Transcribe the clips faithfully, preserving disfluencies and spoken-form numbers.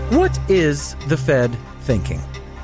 What is the Fed thinking?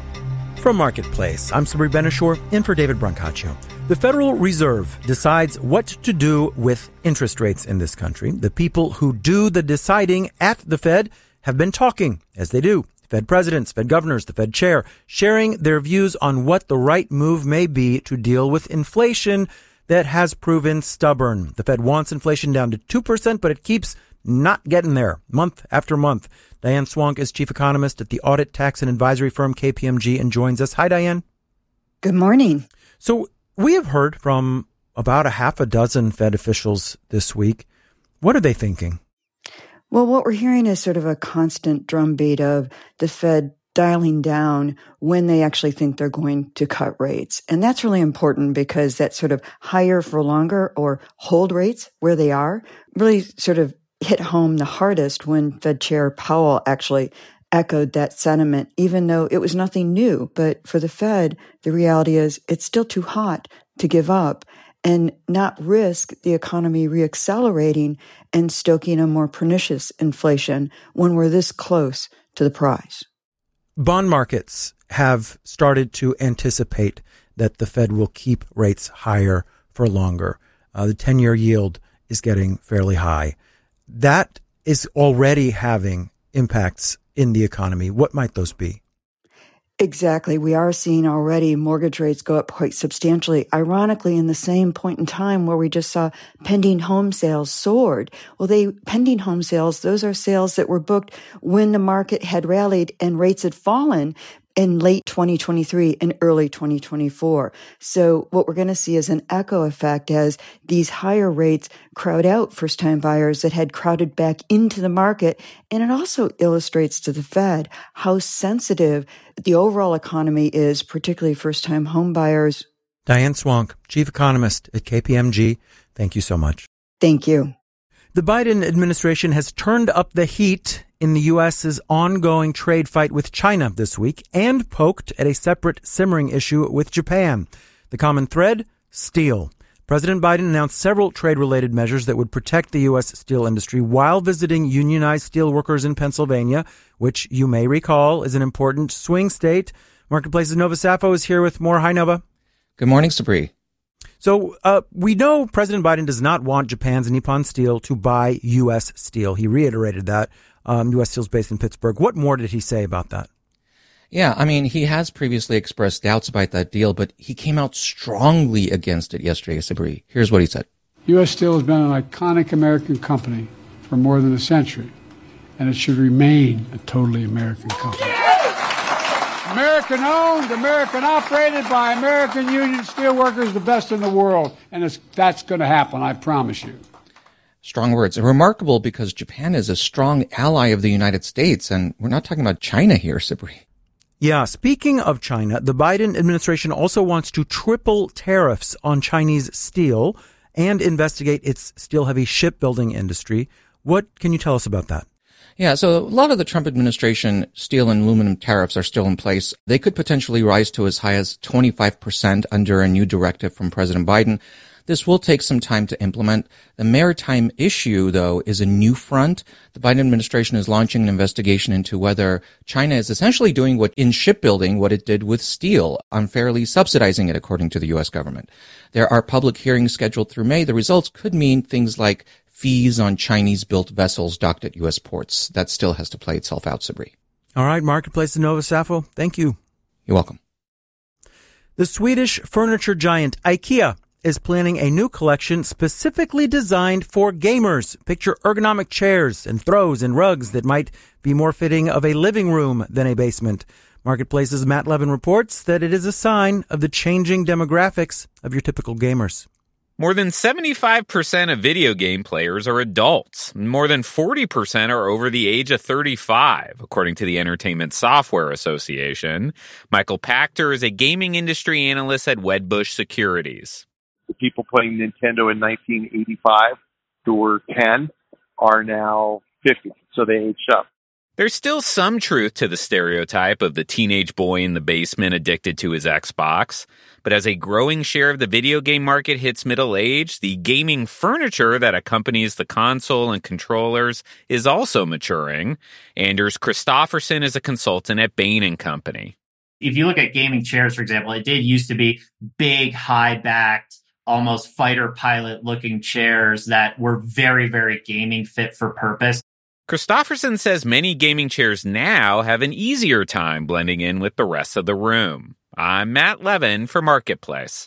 From Marketplace, I'm Sabri Ben-Achour, in for David Brancaccio. The Federal Reserve decides what to do with interest rates in this country. The people who do the deciding at the Fed have been talking, as they do. Fed presidents, Fed governors, the Fed chair, sharing their views on what the right move may be to deal with inflation that has proven stubborn. The Fed wants inflation down to two percent, but it keeps not getting there month after month. Diane Swonk is chief economist at the audit, tax, and advisory firm K P M G and joins us. Hi, Diane. Good morning. So we have heard from about a half a dozen Fed officials this week. What are they thinking? Well, what we're hearing is sort of a constant drumbeat of the Fed dialing down when they actually think they're going to cut rates. And that's really important because that sort of higher for longer or hold rates where they are really sort of hit home the hardest when Fed Chair Powell actually echoed that sentiment, even though it was nothing new. But for the Fed, the reality is it's still too hot to give up and not risk the economy reaccelerating and stoking a more pernicious inflation when we're this close to the prize. Bond markets have started to anticipate that the Fed will keep rates higher for longer. Uh, the ten-year yield is getting fairly high. That is already having impacts in the economy. What might those be? Exactly. We are seeing already mortgage rates go up quite substantially. Ironically, in the same point in time where we just saw pending home sales soared. Well, they pending home sales, those are sales that were booked when the market had rallied and rates had fallen in late twenty twenty-three and early twenty twenty-four. So what we're going to see is an echo effect as these higher rates crowd out first-time buyers that had crowded back into the market. And it also illustrates to the Fed how sensitive the overall economy is, particularly first-time home buyers. Diane Swonk, chief economist at K P M G. Thank you so much. Thank you. The Biden administration has turned up the heat in the U S's ongoing trade fight with China this week and poked at a separate simmering issue with Japan. The common thread? Steel. President Biden announced several trade-related measures that would protect the U S steel industry while visiting unionized steel workers in Pennsylvania, which you may recall is an important swing state. Marketplace's Nova Safo is here with more. Hi, Nova. Good morning, Sabri. So uh, we know President Biden does not want Japan's Nippon Steel to buy U S steel. He reiterated that. Um, U S Steel's based in Pittsburgh. What more did he say about that? Yeah, I mean, he has previously expressed doubts about that deal, but he came out strongly against it yesterday, Sabri. Here's what he said. U S Steel has been an iconic American company for more than a century, and it should remain a totally American company. American owned, American operated by American union steelworkers, the best in the world. And it's, that's going to happen, I promise you. Strong words. Remarkable because Japan is a strong ally of the United States, and we're not talking about China here, Sabri. Yeah, speaking of China, the Biden administration also wants to triple tariffs on Chinese steel and investigate its steel-heavy shipbuilding industry. What can you tell us about that? Yeah, so a lot of the Trump administration steel and aluminum tariffs are still in place. They could potentially rise to as high as twenty-five percent under a new directive from President Biden. This will take some time to implement. The maritime issue, though, is a new front. The Biden administration is launching an investigation into whether China is essentially doing what in shipbuilding, what it did with steel, unfairly subsidizing it, according to the U S government. There are public hearings scheduled through May. The results could mean things like fees on Chinese-built vessels docked at U S ports. That still has to play itself out, Sabri. All right, Marketplace of Nova Safo, thank you. You're welcome. The Swedish furniture giant IKEA is planning a new collection specifically designed for gamers. Picture ergonomic chairs and throws and rugs that might be more fitting of a living room than a basement. Marketplace's Matt Levin reports that it is a sign of the changing demographics of your typical gamers. More than seventy-five percent of video game players are adults. More than forty percent are over the age of thirty-five, according to the Entertainment Software Association. Michael Pachter is a gaming industry analyst at Wedbush Securities. The people playing Nintendo in nineteen eighty-five who were ten are now fifty, so they aged up. There's still some truth to the stereotype of the teenage boy in the basement addicted to his Xbox. But as a growing share of the video game market hits middle age, the gaming furniture that accompanies the console and controllers is also maturing. Anders Christofferson is a consultant at Bain and Company. If you look at gaming chairs, for example, it did used to be big, high-backed, almost fighter pilot-looking chairs that were very, very gaming fit for purpose. Christofferson says many gaming chairs now have an easier time blending in with the rest of the room. I'm Matt Levin for Marketplace.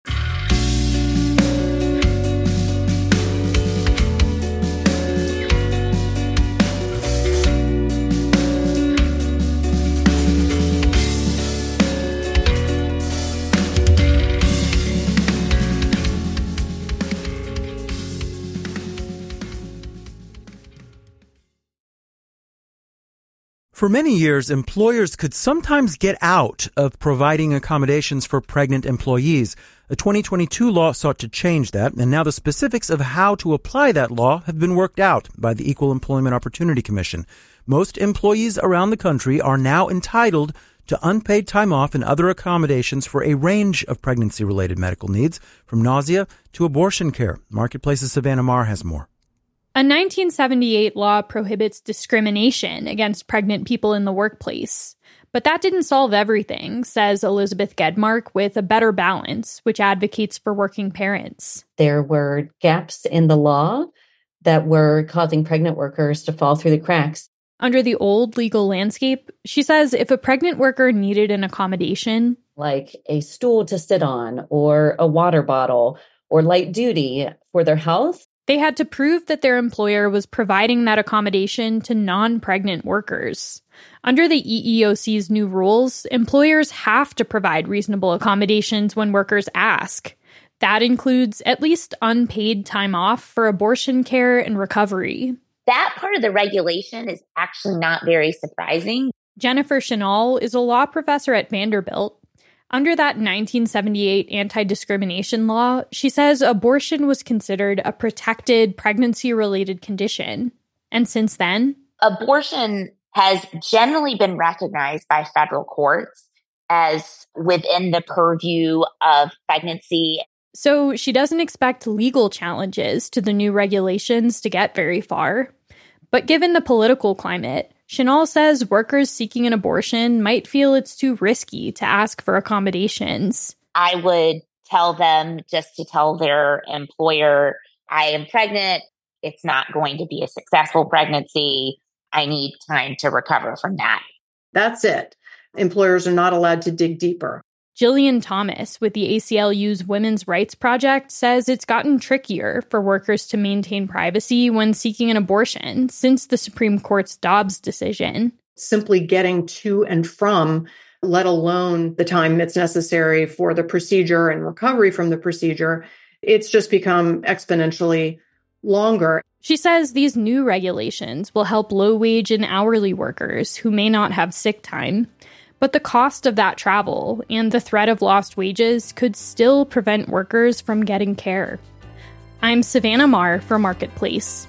For many years, employers could sometimes get out of providing accommodations for pregnant employees. A twenty twenty-two law sought to change that, and now the specifics of how to apply that law have been worked out by the Equal Employment Opportunity Commission. Most employees around the country are now entitled to unpaid time off and other accommodations for a range of pregnancy-related medical needs, from nausea to abortion care. Marketplace's Savannah Marr has more. A nineteen seventy-eight law prohibits discrimination against pregnant people in the workplace. But that didn't solve everything, says Elizabeth Gedmark with A Better Balance, which advocates for working parents. There were gaps in the law that were causing pregnant workers to fall through the cracks. Under the old legal landscape, she says if a pregnant worker needed an accommodation, like a stool to sit on or a water bottle or light duty for their health, they had to prove that their employer was providing that accommodation to non-pregnant workers. Under the E E O C's new rules, employers have to provide reasonable accommodations when workers ask. That includes at least unpaid time off for abortion care and recovery. That part of the regulation is actually not very surprising. Jennifer Chenal is a law professor at Vanderbilt. Under that nineteen seventy-eight anti-discrimination law, she says abortion was considered a protected pregnancy-related condition. And since then, abortion has generally been recognized by federal courts as within the purview of pregnancy. So she doesn't expect legal challenges to the new regulations to get very far. But given the political climate, Chenal says workers seeking an abortion might feel it's too risky to ask for accommodations. I would tell them just to tell their employer, I am pregnant. It's not going to be a successful pregnancy. I need time to recover from that. That's it. Employers are not allowed to dig deeper. Jillian Thomas with the A C L U's Women's Rights Project says it's gotten trickier for workers to maintain privacy when seeking an abortion since the Supreme Court's Dobbs decision. Simply getting to and from, let alone the time that's necessary for the procedure and recovery from the procedure, it's just become exponentially longer. She says these new regulations will help low-wage and hourly workers who may not have sick time. But the cost of that travel and the threat of lost wages could still prevent workers from getting care. I'm Savannah Marr for Marketplace.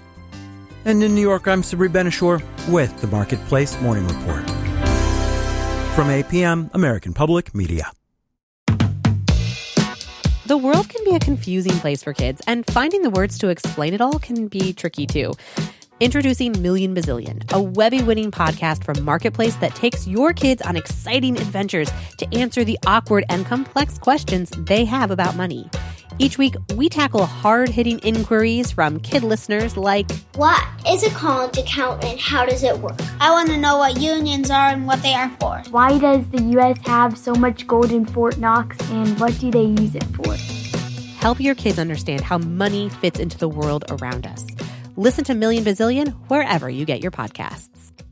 And in New York, I'm Sabri Ben-Achour with the Marketplace Morning Report. From A P M, American Public Media. The world can be a confusing place for kids, and finding the words to explain it all can be tricky too. Introducing Million Bazillion, a Webby-winning podcast from Marketplace that takes your kids on exciting adventures to answer the awkward and complex questions they have about money. Each week, we tackle hard-hitting inquiries from kid listeners like, what is a college account and how does it work? I want to know what unions are and what they are for. Why does the U S have so much gold in Fort Knox and what do they use it for? Help your kids understand how money fits into the world around us. Listen to Million Bazillion wherever you get your podcasts.